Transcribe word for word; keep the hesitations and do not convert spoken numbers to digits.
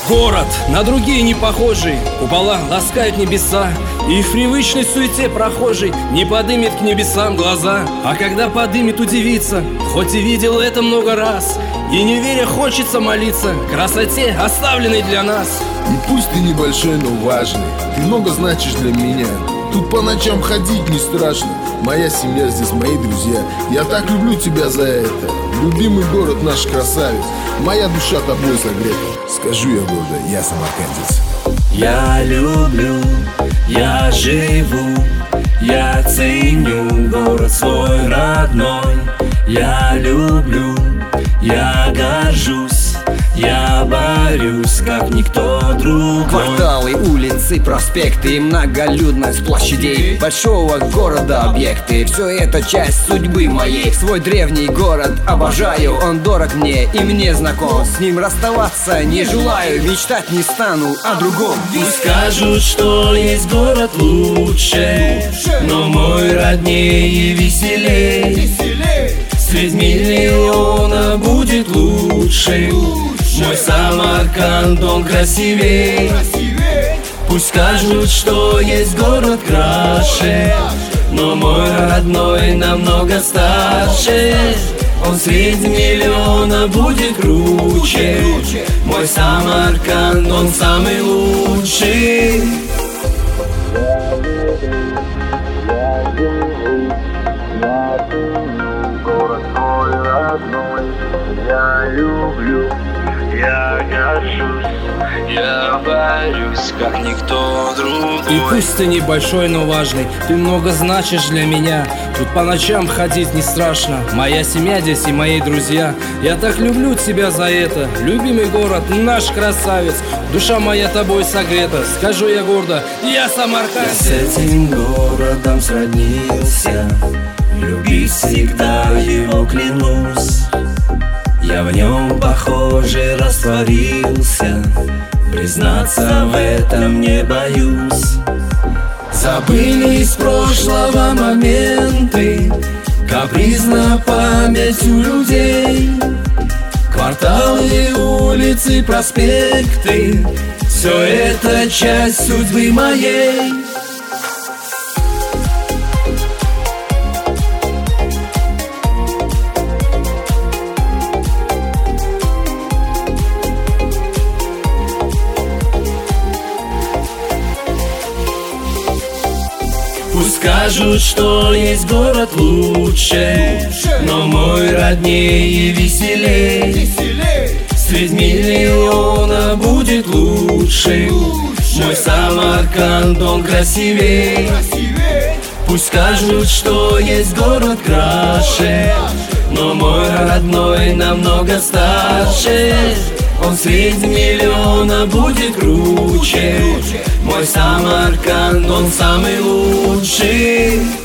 Город, на другие не похожий, купола ласкают небеса, и в привычной суете прохожий не подымет к небесам глаза. А когда подымет, удивится, хоть и видел это много раз, и не веря хочется молиться красоте, оставленной для нас. И пусть ты небольшой, но важный, ты много значишь для меня. Тут по ночам ходить не страшно, моя семья здесь, мои друзья. Я так люблю тебя за это, любимый город наш красавец, моя душа тобой согрета. Скажу я гордо, я самаркандец. Я люблю, я живу, я ценю город свой родной. Я люблю, я горжусь, я борюсь, как никто другой. Кварталы, улицы, проспекты, многолюдность площадей большого города, объекты. Все это часть судьбы моей. Свой древний город обожаю, он дорог мне и мне знаком. С ним расставаться не желаю, мечтать не стану о другом. Пусть скажут, что есть город лучше, но мой роднее и веселей. Средь миллиона будет лучше, мой Самарканд, он красивей. Пусть скажут, что есть город краше, но мой родной намного старше. Он среди миллиона будет круче, мой Самарканд, он самый лучший. Я люблю, я горжусь, я борюсь, как никто другой. И пусть ты небольшой, но важный, ты много значишь для меня. Тут по ночам ходить не страшно, моя семья здесь и мои друзья. Я так люблю тебя за это, любимый город, наш красавец. Душа моя тобой согрета, скажу я гордо, я самаркандец. С этим городом сроднился, любить всегда его клянусь. Я в нем, похоже, растворился, признаться в этом не боюсь. Забылись прошлого моменты, капризна память у людей. Кварталы, улицы, проспекты, все это часть судьбы моей. Пусть скажут, что есть город лучше, но мой роднее и веселей. Средь миллиона будет лучше, мой Самарканд, он красивей. Пусть скажут, что есть город краше, но мой родной намного старше. Он среди миллиона будет круче, мой Самарканд, он самый лучший.